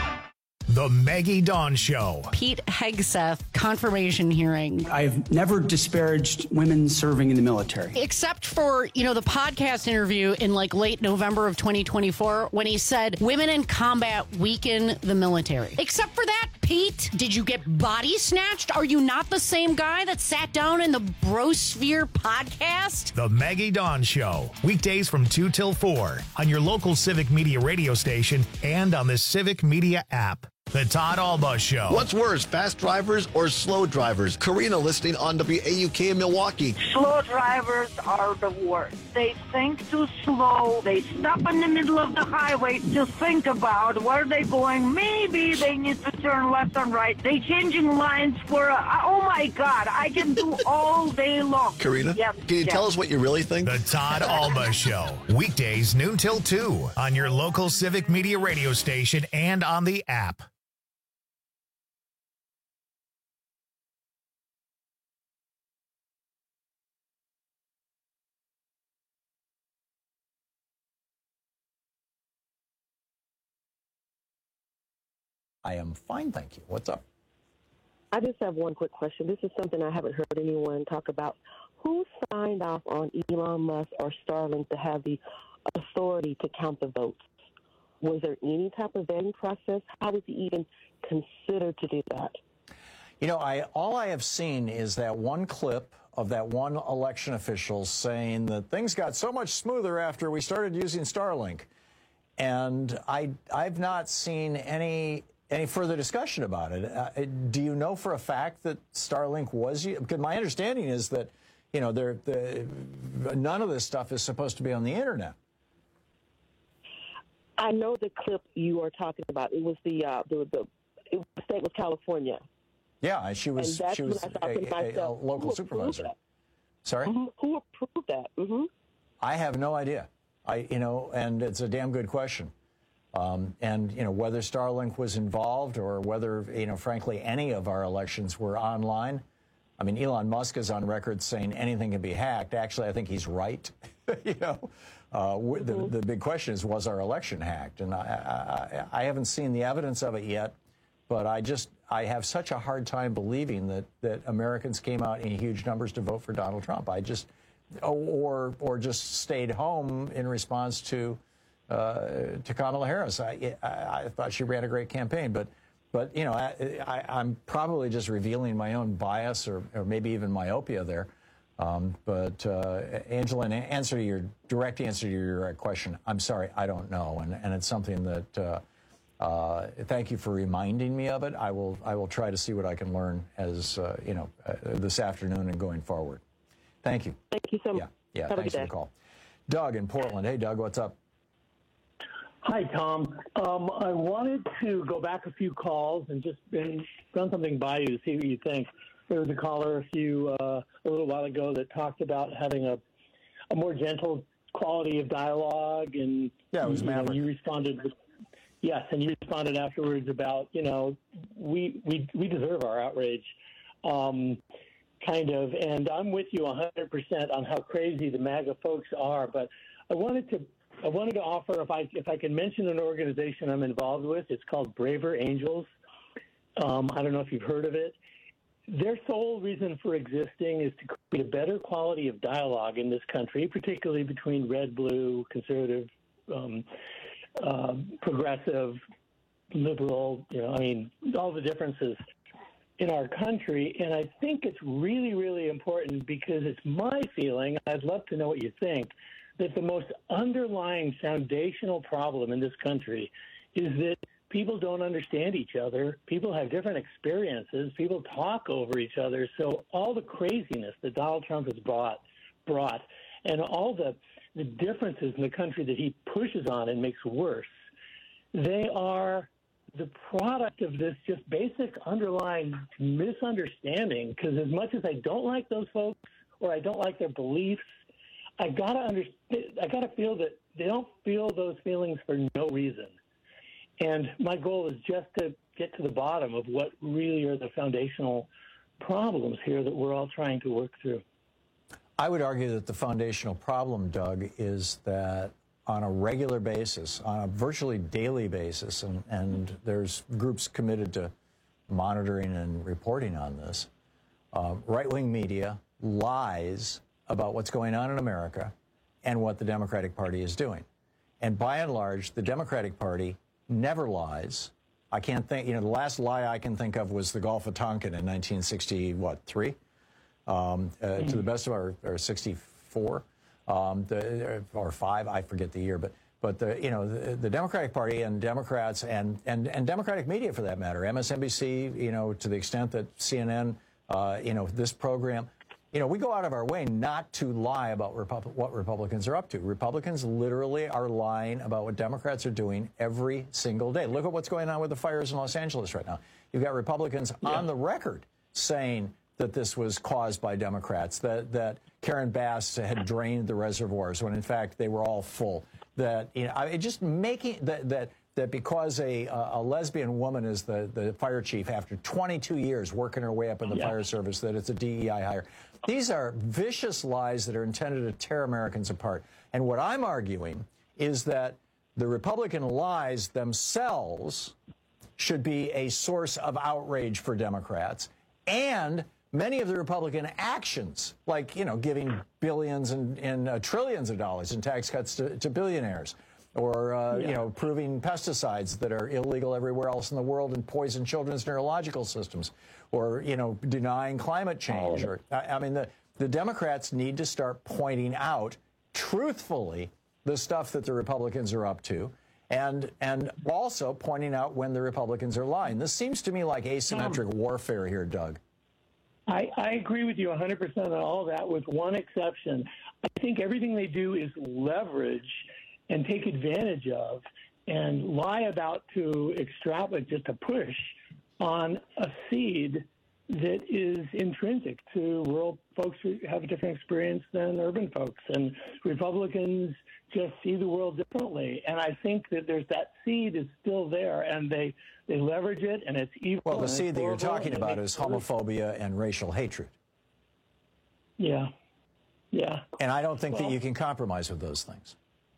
The Maggie Dawn Show. Pete Hegseth confirmation hearing. I've never disparaged women serving in the military. Except for, the podcast interview in late November of 2024 when he said women in combat weaken the military. Except for that, Pete, did you get body snatched? Are you not the same guy that sat down in the Brosphere podcast? The Maggie Dawn Show. Weekdays from 2 till 4 on your local Civic Media radio station and on the Civic Media app. The Todd Alba Show. What's worse, fast drivers or slow drivers? Karina listening on WAUK in Milwaukee. Slow drivers are the worst. They think too slow. They stop in the middle of the highway to think about where they're going. Maybe they need to turn left on right. They changing lines for, oh my God, I can do all day long. Karina, can you tell us what you really think? The Todd Alba Show. Weekdays noon till 2 on your local Civic Media radio station and on the app. I am fine, thank you. What's up? I just have one quick question. This is something I haven't heard anyone talk about. Who signed off on Elon Musk or Starlink to have the authority to count the votes? Was there any type of vetting process? How was he even considered to do that? You know, all I have seen is that one clip of that one election official saying that things got so much smoother after we started using Starlink. And I've not seen any further discussion about it. Do you know for a fact that Starlink was used? Because my understanding is that, you know, none of this stuff is supposed to be on the internet. I know the clip you are talking about. It was the state was California. Yeah, she was a local supervisor. Sorry? Who approved that? Mm-hmm. I have no idea. And it's a damn good question. And, you know, whether Starlink was involved or whether, you know, frankly, any of our elections were online. I mean, Elon Musk is on record saying anything can be hacked. Actually, I think he's right. You know, the big question is, was our election hacked? And I haven't seen the evidence of it yet, but I have such a hard time believing that Americans came out in huge numbers to vote for Donald Trump. Or just stayed home in response to Kamala Harris. I thought she ran a great campaign, but you know, I'm probably just revealing my own bias or maybe even myopia there. But Angela, in direct answer to your question, I'm sorry, I don't know, and it's something that. Thank you for reminding me of it. I will try to see what I can learn as this afternoon and going forward. Thank you. Thank you so much. Yeah. Thanks for the call. Doug in Portland. Hey, Doug, what's up? Hi, Tom. I wanted to go back a few calls and just run something by you to see what you think. There was a caller a little while ago that talked about having a more gentle quality of dialogue, and it was Maverick. You responded with, yes, and you responded afterwards about, you know, we deserve our outrage. Kind of, and I'm with you 100% on how crazy the MAGA folks are. But I wanted to offer, if I can mention an organization I'm involved with. It's called Braver Angels. I don't know if you've heard of it. Their sole reason for existing is to create a better quality of dialogue in this country, particularly between red, blue, conservative, progressive, liberal. You know, I mean, all the differences in our country, and I think it's really, really important because it's my feeling, I'd love to know what you think, that the most underlying foundational problem in this country is that people don't understand each other, people have different experiences, people talk over each other, so all the craziness that Donald Trump has brought and all the differences in the country that he pushes on and makes worse, they are the product of this just basic underlying misunderstanding. Because as much as I don't like those folks or I don't like their beliefs, I gotta feel that they don't feel those feelings for no reason. And my goal is just to get to the bottom of what really are the foundational problems here that we're all trying to work through. I would argue that the foundational problem, Doug, is that on a regular basis, on a virtually daily basis, and there's groups committed to monitoring and reporting on this, right-wing media lies about what's going on in America and what the Democratic Party is doing. And by and large, the Democratic Party never lies. I can't think, the last lie I can think of was the Gulf of Tonkin in 1963, to the best of our 64. Or 5, I forget the year, but the Democratic Party and Democrats and Democratic media for that matter, MSNBC, to the extent that CNN, this program, we go out of our way not to lie about what Republicans are up to. Republicans literally are lying about what Democrats are doing every single day. Look at what's going on with the fires in Los Angeles right now. You've got Republicans on the record saying that this was caused by Democrats, that Karen Bass had drained the reservoirs when, in fact, they were all full. That, just making that because a lesbian woman is the fire chief after 22 years working her way up in the fire service, that it's a DEI hire. These are vicious lies that are intended to tear Americans apart. And what I'm arguing is that the Republican lies themselves should be a source of outrage for Democrats, and many of the Republican actions, like, giving billions and trillions of dollars in tax cuts to billionaires, or, approving pesticides that are illegal everywhere else in the world and poison children's neurological systems, or, denying climate change. Or, the Democrats need to start pointing out truthfully the stuff that the Republicans are up to, and also pointing out when the Republicans are lying. This seems to me like asymmetric warfare here, Doug. I agree with you 100% on all that, with one exception. I think everything they do is leverage and take advantage of and lie about to extrapolate, just to push on a seed that is intrinsic to rural folks who have a different experience than urban folks. And Republicans just see the world differently. And I think that that seed is still there, and they leverage it, and it's evil. Well, the seed that you're talking about is homophobia and racial hatred. Yeah. Yeah. And I don't think that you can compromise with those things.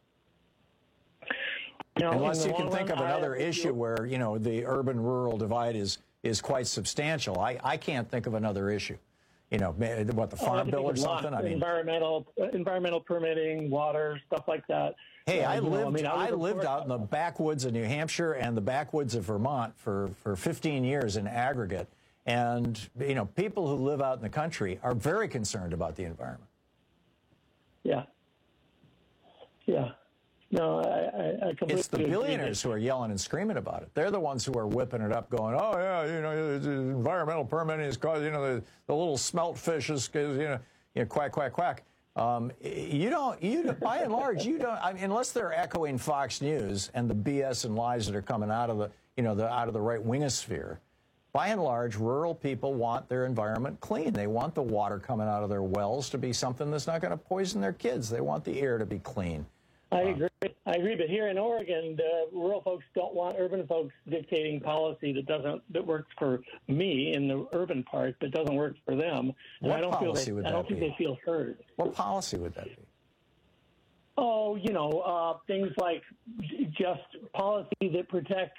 Unless you can think of another issue where, the urban-rural divide is quite substantial. I can't think of another issue. What, the Farm Bill or something? Environmental permitting, water, stuff like that. Hey, I lived out in the backwoods of New Hampshire and the backwoods of Vermont for 15 years in aggregate. And, people who live out in the country are very concerned about the environment. Yeah. Yeah. No, I completely It's the billionaires who are yelling and screaming about it. They're the ones who are whipping it up, going, "Oh yeah, environmental permitting is causing, the little smelt fish is, quack, quack, quack." By and large, unless they're echoing Fox News and the BS and lies that are coming out of the right wingosphere. By and large, rural people want their environment clean. They want the water coming out of their wells to be something that's not going to poison their kids. They want the air to be clean. I agree. But here in Oregon, the rural folks don't want urban folks dictating policy that works for me in the urban part, but doesn't work for them. And I don't think they feel heard. What policy would that be? Oh, things like just policy that protects,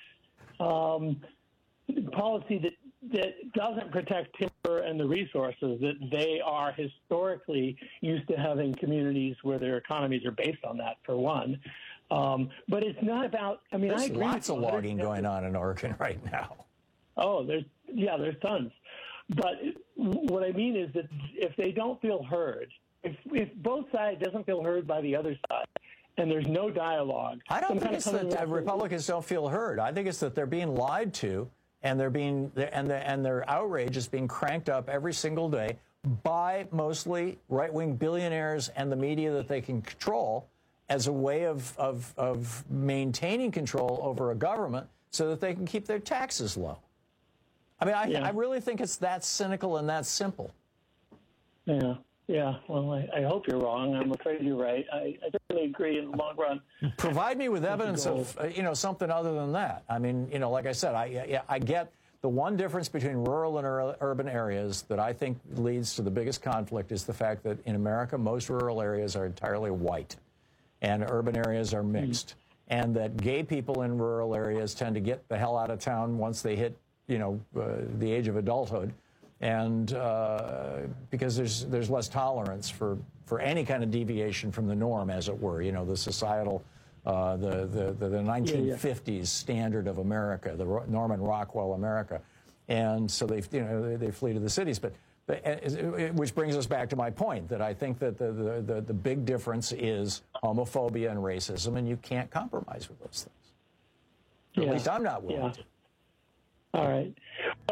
policy that doesn't protect timber and the resources that they are historically used to having communities where their economies are based on that, for one. But it's not about, there's lots of logging going on in Oregon right now. Oh, there's tons. But what I mean is that if they don't feel heard, if both sides doesn't feel heard by the other side, and there's no dialogue. I don't think it's that Republicans don't feel heard. I think it's that they're being lied to, and their outrage is being cranked up every single day by mostly right-wing billionaires and the media that they can control as a way of maintaining control over a government so that they can keep their taxes low. I really think it's that cynical and that simple. Yeah. Yeah, well, I hope you're wrong. I'm afraid you're right. I certainly agree in the long run. Provide me with evidence of, something other than that. Like I said, I get the one difference between rural and urban areas that I think leads to the biggest conflict is the fact that in America, most rural areas are entirely white and urban areas are mixed. And that gay people in rural areas tend to get the hell out of town once they hit, the age of adulthood. And because there's less tolerance for any kind of deviation from the norm, as it were, the societal, the 1950s standard of America, the Norman Rockwell America, and so they flee to the cities. But which brings us back to my point that I think that the big difference is homophobia and racism, and you can't compromise with those things. At least I'm not willing to. All right. Well,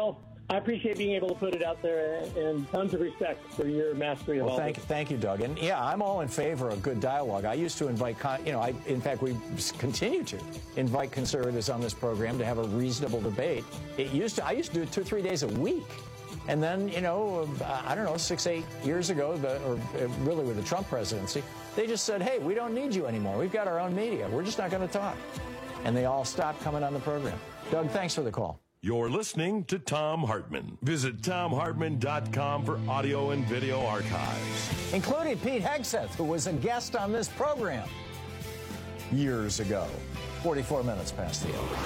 I appreciate being able to put it out there, and tons of respect for your mastery of all this. Thank you, Doug. And yeah, I'm all in favor of good dialogue. I used to invite, in fact, we continue to invite conservatives on this program to have a reasonable debate. I used to do it 2 or 3 days a week. And then, I don't know, 6-8 years ago, or really with the Trump presidency, they just said, hey, we don't need you anymore. We've got our own media. We're just not going to talk. And they all stopped coming on the program. Doug, thanks for the call. You're listening to Thom Hartmann. Visit ThomHartmann.com for audio and video archives. Including Pete Hegseth, who was a guest on this program years ago. 44 minutes past the hour.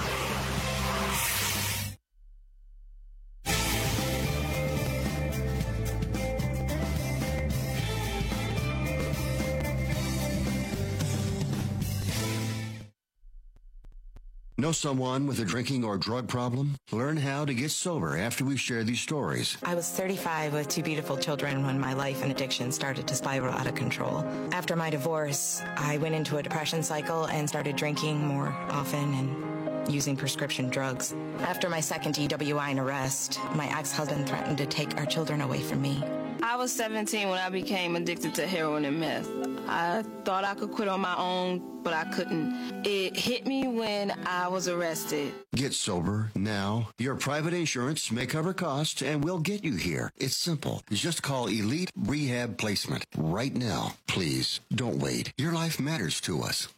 Know someone with a drinking or drug problem? Learn how to get sober after we share these stories. I was 35 with 2 beautiful children when my life and addiction started to spiral out of control. After my divorce, I went into a depression cycle and started drinking more often and using prescription drugs. After my second DWI and arrest, my ex-husband threatened to take our children away from me. I was 17 when I became addicted to heroin and meth. I thought I could quit on my own, but I couldn't. It hit me when I was arrested. Get sober now. Your private insurance may cover costs and we'll get you here. It's simple. Just call Elite Rehab Placement right now. Please, don't wait. Your life matters to us.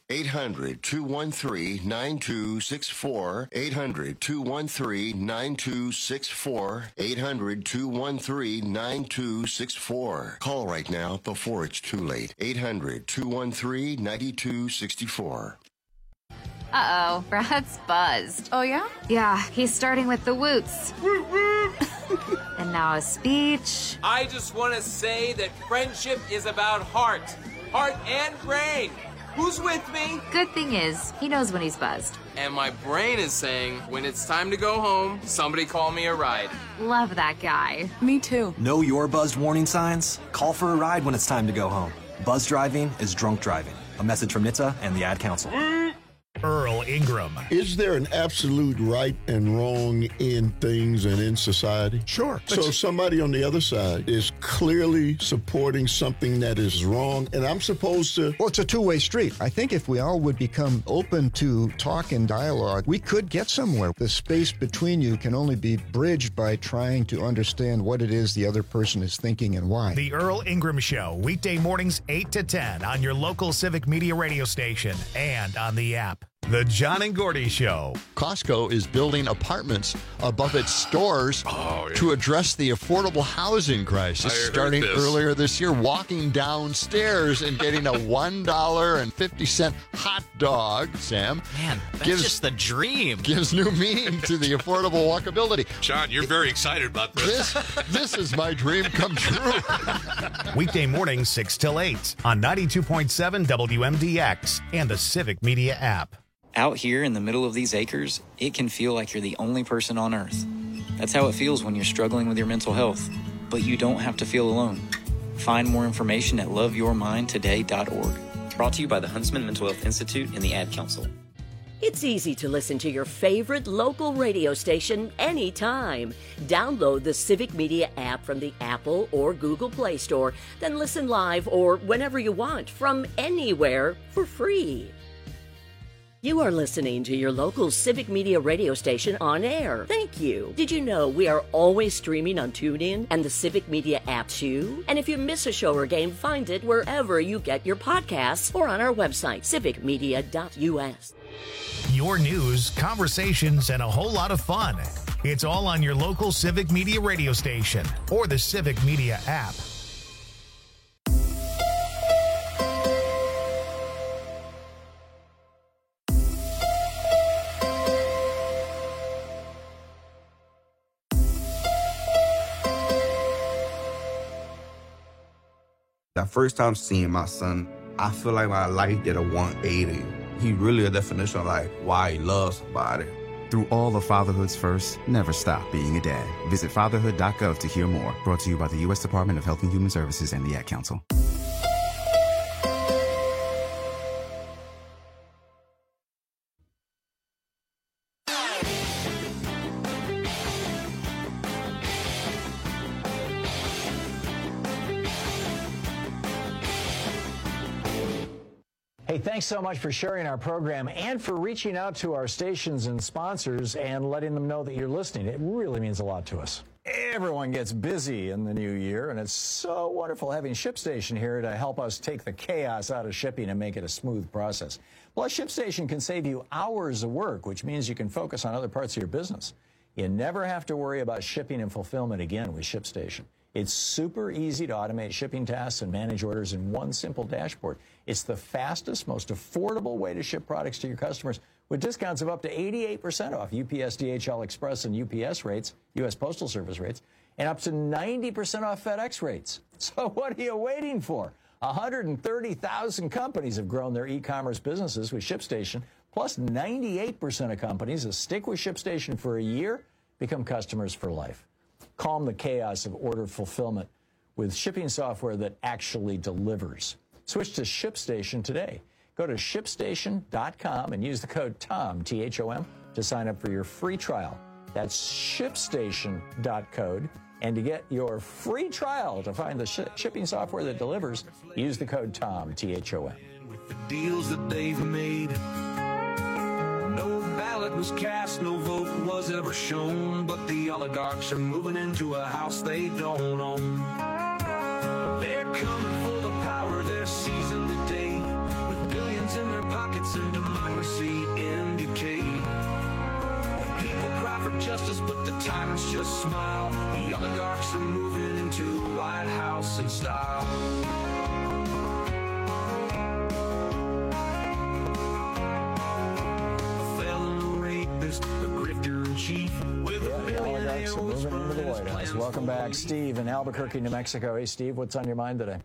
800-213-9264. 800-213-9264. 800-213-9264. Call right now before it's too late. 800-213-9264. Uh-oh, Brad's buzzed. Oh, yeah? Yeah, he's starting with the woots. And now a speech. I just want to say that friendship is about heart and brain. Who's with me? Good thing is, he knows when he's buzzed. And my brain is saying, when it's time to go home, somebody call me a ride. Love that guy. Me too. Know your buzzed warning signs? Call for a ride when it's time to go home. Buzz driving is drunk driving. A message from NHTSA and the Ad Council. Earl Ingram. Is there an absolute right and wrong in things and in society? Sure. So somebody on the other side is clearly supporting something that is wrong, and I'm supposed to... Well, it's a two-way street. I think if we all would become open to talk and dialogue, we could get somewhere. The space between you can only be bridged by trying to understand what it is the other person is thinking and why. The Earl Ingram Show, weekday mornings 8 to 10 on your local Civic Media radio station and on the app. The John and Gordy Show. Costco is building apartments above its stores to address the affordable housing crisis. Starting earlier this year, walking downstairs and getting a $1.50 hot dog, Sam. Man, that's just the dream. Gives new meaning to the affordable walkability. John, you're very excited about this. This is my dream come true. Weekday mornings 6 till 8 on 92.7 WMDX and the Civic Media app. Out here in the middle of these acres, it can feel like you're the only person on earth. That's how it feels when you're struggling with your mental health. But you don't have to feel alone. Find more information at loveyourmindtoday.org. Brought to you by the Huntsman Mental Health Institute and the Ad Council. It's easy to listen to your favorite local radio station anytime. Download the Civic Media app from the Apple or Google Play Store, then listen live or whenever you want from anywhere for free. You are listening to your local Civic Media radio station on air. Thank you. Did you know we are always streaming on TuneIn and the Civic Media app too? And if you miss a show or game, find it wherever you get your podcasts or on our website, civicmedia.us. Your news, conversations, and a whole lot of fun. It's all on your local Civic Media radio station or the Civic Media app. The first time seeing my son, I feel like my life did a 180. He really a definition of like why he loves somebody. Through all of fatherhood's first, never stop being a dad. Visit fatherhood.gov to hear more. Brought to you by the U.S. Department of Health and Human Services and the Ad Council. Hey, thanks so much for sharing our program and for reaching out to our stations and sponsors and letting them know that you're listening. It really means a lot to us. Everyone gets busy in the new year, and it's so wonderful having ShipStation here to help us take the chaos out of shipping and make it a smooth process. Plus, ShipStation can save you hours of work, which means you can focus on other parts of your business. You never have to worry about shipping and fulfillment again with ShipStation. It's super easy to automate shipping tasks and manage orders in one simple dashboard. It's the fastest, most affordable way to ship products to your customers with discounts of up to 88% off UPS, DHL Express, and UPS rates, U.S. Postal Service rates, and up to 90% off FedEx rates. So what are you waiting for? 130,000 companies have grown their e-commerce businesses with ShipStation, plus 98% of companies that stick with ShipStation for a year become customers for life. Calm the chaos of order fulfillment with shipping software that actually delivers. Switch to ShipStation today. Go to ShipStation.com and use the code TOM, T-H-O-M, to sign up for your free trial. That's ShipStation.code. And to get your free trial to find the shipping software that delivers, use the code TOM, T-H-O-M. With the deals that they've made, no ballot was cast, no vote was ever shown, but the oligarchs are moving into a house they don't own. They're coming for the power, they're seizing the day, with billions in their pockets and democracy in decay. People cry for justice, but the tyrants just smile. The oligarchs are moving into the White House in style. Welcome back, Steve in Albuquerque, New Mexico. Hey, Steve, what's on your mind today?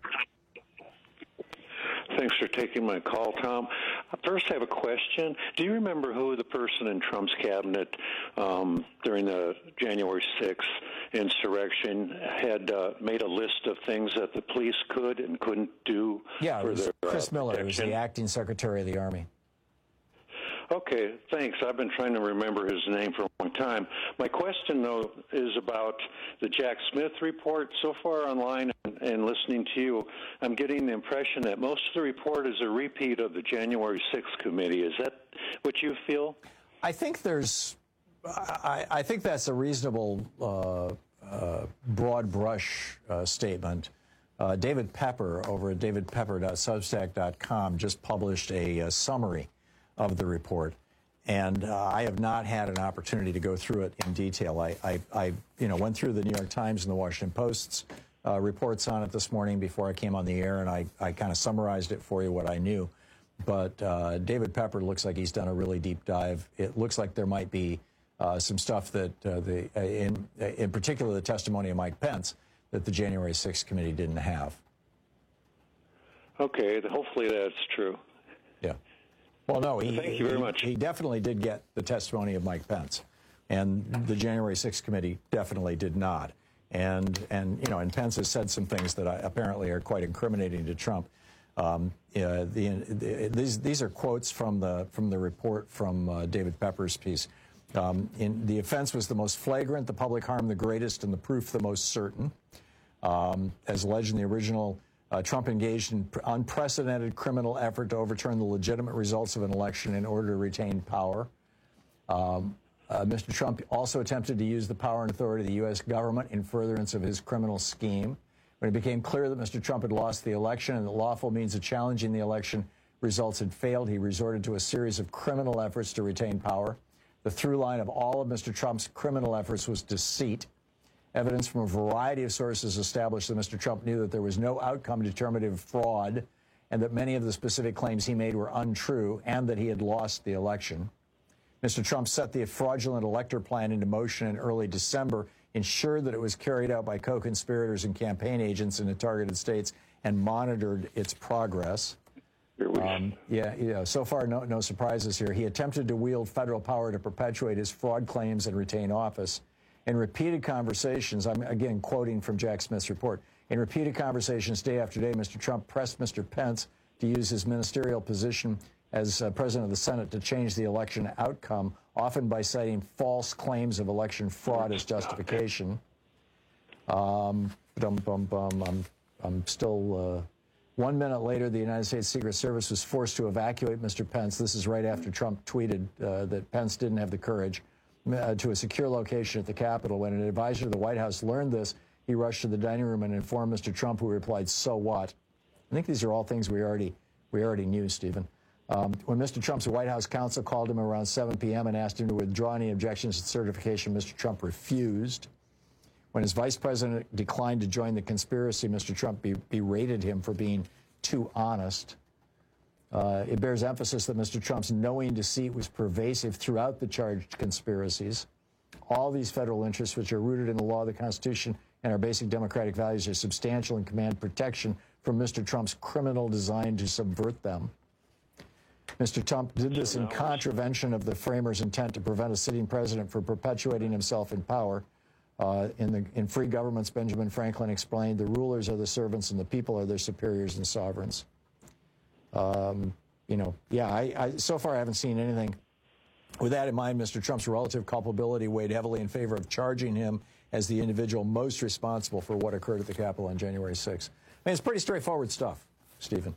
Thanks for taking my call, Tom. First, I have a question. Do you remember who the person in Trump's cabinet during the January 6th insurrection had made a list of things that the police could and couldn't do? Yeah, for it was their Chris Miller, who was protection? the acting Secretary of the Army. Okay, thanks. I've been trying to remember his name for a long time. My question, though, is about the Jack Smith report. So far online and listening to you, I'm getting the impression that most of the report is a repeat of the January 6th committee. Is that what you feel? I think I think that's a reasonable broad brush statement. David Pepper over at davidpepper.substack.com just published a summary of the report, and I have not had an opportunity to go through it in detail. I went through the New York Times and the Washington Post's reports on it this morning before I came on the air, and I kind of summarized it for you, what I knew. But David Pepper looks like he's done a really deep dive. It looks like there might be some stuff that, in particular, the testimony of Mike Pence, that the January 6th committee didn't have. Okay, hopefully that's true. Yeah. Well, no, thank you very much. He definitely did get the testimony of Mike Pence, and the January 6th committee definitely did not. And Pence has said some things that apparently are quite incriminating to Trump. These are quotes from the report from David Pepper's piece. The offense was the most flagrant, the public harm the greatest, and the proof the most certain. As alleged in the original, Trump engaged in unprecedented criminal effort to overturn the legitimate results of an election in order to retain power. Mr. Trump also attempted to use the power and authority of the U.S. government in furtherance of his criminal scheme. When it became clear that Mr. Trump had lost the election and the lawful means of challenging the election results had failed, he resorted to a series of criminal efforts to retain power. The through line of all of Mr. Trump's criminal efforts was deceit. Evidence from a variety of sources established that Mr. Trump knew that there was no outcome-determinative fraud and that many of the specific claims he made were untrue and that he had lost the election. Mr. Trump set the fraudulent elector plan into motion in early December, ensured that it was carried out by co-conspirators and campaign agents in the targeted states, and monitored its progress. So far, no surprises here. He attempted to wield federal power to perpetuate his fraud claims and retain office. In repeated conversations, I'm again quoting from Jack Smith's report, in repeated conversations day after day, Mr. Trump pressed Mr. Pence to use his ministerial position as president of the Senate to change the election outcome, often by citing false claims of election fraud as justification. I'm still 1 minute later, the United States Secret Service was forced to evacuate Mr. Pence. This is right after Trump tweeted that Pence didn't have the courage to a secure location at the Capitol. When an advisor to the White House learned this, he rushed to the dining room and informed Mr. Trump, who replied, "So what?" I think these are all things we already knew, Stephen. When Mr. Trump's White House counsel called him around 7 p.m. and asked him to withdraw any objections to certification, Mr. Trump refused. When his vice president declined to join the conspiracy, Mr. Trump berated him for being too honest. It bears emphasis that Mr. Trump's knowing deceit was pervasive throughout the charged conspiracies. All these federal interests, which are rooted in the law, the Constitution, and our basic democratic values, are substantial and command protection from Mr. Trump's criminal design to subvert them. Mr. Trump did this in contravention of the framers' intent to prevent a sitting president from perpetuating himself in power. In Free Governments, Benjamin Franklin explained, the rulers are the servants and the people are their superiors and sovereigns. So far I haven't seen anything. With that in mind, Mr. Trump's relative culpability weighed heavily in favor of charging him as the individual most responsible for what occurred at the Capitol on January 6th. I mean, it's pretty straightforward stuff, Stephen.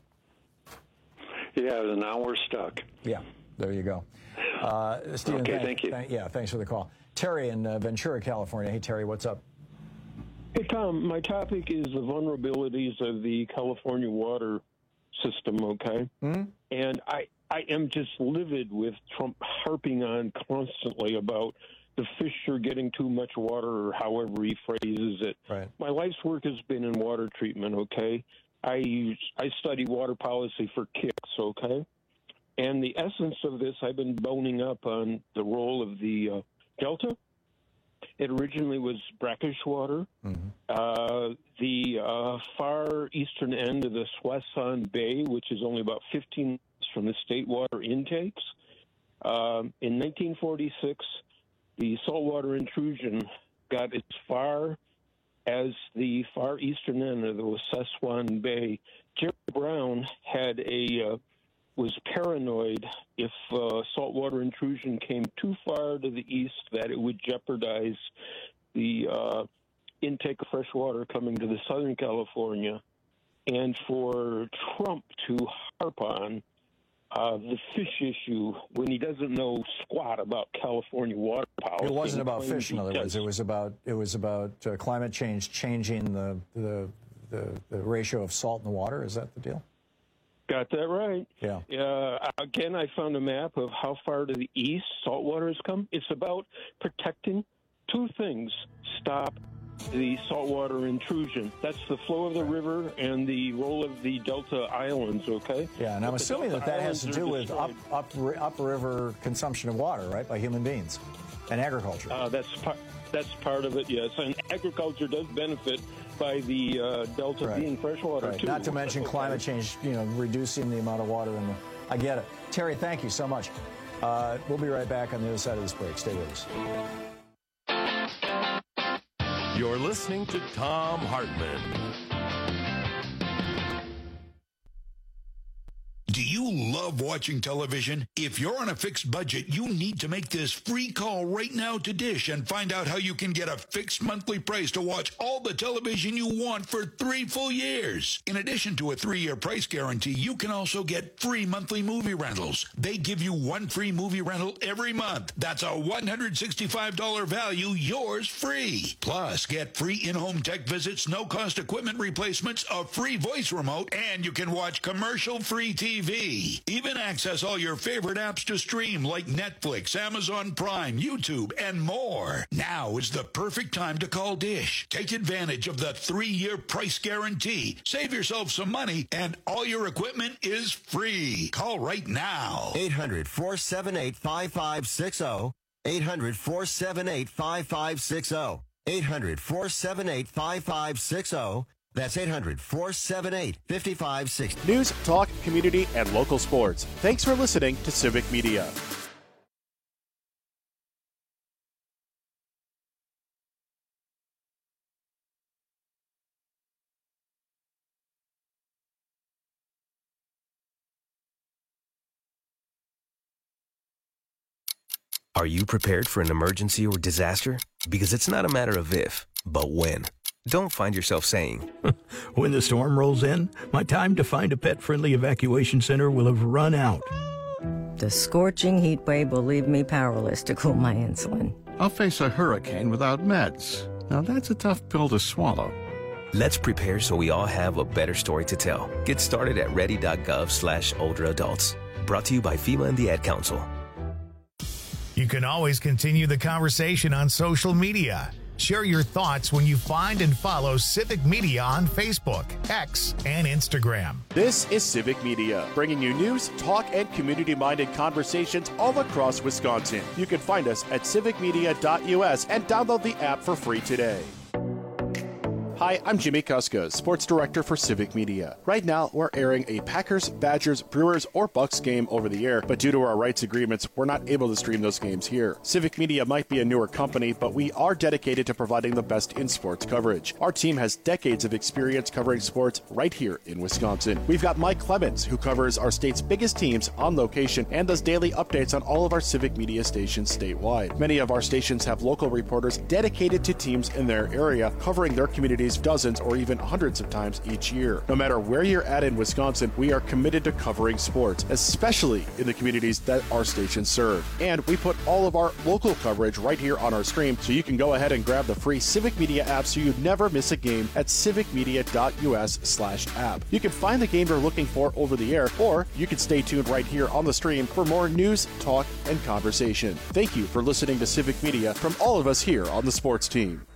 Yeah, now we're stuck. Yeah, there you go. Stephen, okay, thank you. Thanks for the call. Terry in Ventura, California. Hey, Terry, what's up? Hey, Tom, my topic is the vulnerabilities of the California water system, okay? Mm-hmm. And I am just livid with Trump harping on constantly about the fish are getting too much water, or however he phrases it. Right. My life's work has been in water treatment, okay? I study water policy for kicks, okay? And the essence of this, I've been boning up on the role of the Delta. It originally was brackish water. Mm-hmm. The far eastern end of the Soissons Bay, which is only about 15 minutes from the state water intakes. In 1946, the saltwater intrusion got as far as the far eastern end of the Soissons Bay. Jerry Brown had was paranoid if saltwater intrusion came too far to the east that it would jeopardize the intake of fresh water coming to the Southern California. And for Trump to harp on the fish issue when he doesn't know squat about California water policy. It wasn't about fish, in other words. It was about climate change changing the ratio of salt in the water. Is that the deal? Got that right. Yeah. Again, I found a map of how far to the east saltwater has come. It's about protecting two things. Stop the saltwater intrusion. That's the flow of the river and the role of the Delta Islands, okay? Yeah, and I'm assuming that has to do with upriver consumption of water, right, by human beings and agriculture. That's part of it, yes. And agriculture does benefit by the Delta being freshwater, too. Not to mention climate change, reducing the amount of water. I get it. Terry, thank you so much. We'll be right back on the other side of this break. Stay with us. You're listening to Thom Hartmann. Do you love watching television? If you're on a fixed budget, you need to make this free call right now to Dish and find out how you can get a fixed monthly price to watch all the television you want for 3 full years. In addition to a 3-year price guarantee, you can also get free monthly movie rentals. They give you 1 free movie rental every month. That's a $165 value, yours free. Plus, get free in-home tech visits, no-cost equipment replacements, a free voice remote, and you can watch commercial-free TV. Even access all your favorite apps to stream like Netflix, Amazon Prime, YouTube, and more. Now is the perfect time to call Dish. Take advantage of the 3-year price guarantee. Save yourself some money, and all your equipment is free. Call right now. 800-478-5560. 800-478-5560. 800-478-5560. That's 800-478-5560. News, talk, community, and local sports. Thanks for listening to Civic Media. Are you prepared for an emergency or disaster? Because it's not a matter of if, but when. Don't find yourself saying, when the storm rolls in, my time to find a pet-friendly evacuation center will have run out. The scorching heat wave will leave me powerless to cool my insulin. I'll face a hurricane without meds. Now that's a tough pill to swallow. Let's prepare so we all have a better story to tell. Get started at ready.gov/older adults. Brought to you by FEMA and the Ad Council. You can always continue the conversation on social media. Share your thoughts when you find and follow Civic Media on Facebook, X, and Instagram. This is Civic Media, bringing you news, talk, and community-minded conversations all across Wisconsin. You can find us at civicmedia.us and download the app for free today. Hi, I'm Jimmy Kuska, Sports Director for Civic Media. Right now, we're airing a Packers, Badgers, Brewers, or Bucks game over the air, but due to our rights agreements, we're not able to stream those games here. Civic Media might be a newer company, but we are dedicated to providing the best in sports coverage. Our team has decades of experience covering sports right here in Wisconsin. We've got Mike Clemens, who covers our state's biggest teams on location and does daily updates on all of our Civic Media stations statewide. Many of our stations have local reporters dedicated to teams in their area, covering their communities dozens or even hundreds of times each year. No matter where you're at in Wisconsin, we are committed to covering sports, especially in the communities that our stations serve. And we put all of our local coverage right here on our stream, so you can go ahead and grab the free Civic Media app so you never miss a game at civicmedia.us/app. You can find the game you're looking for over the air, or you can stay tuned right here on the stream for more news, talk, and conversation. Thank you for listening to Civic Media from all of us here on the sports team.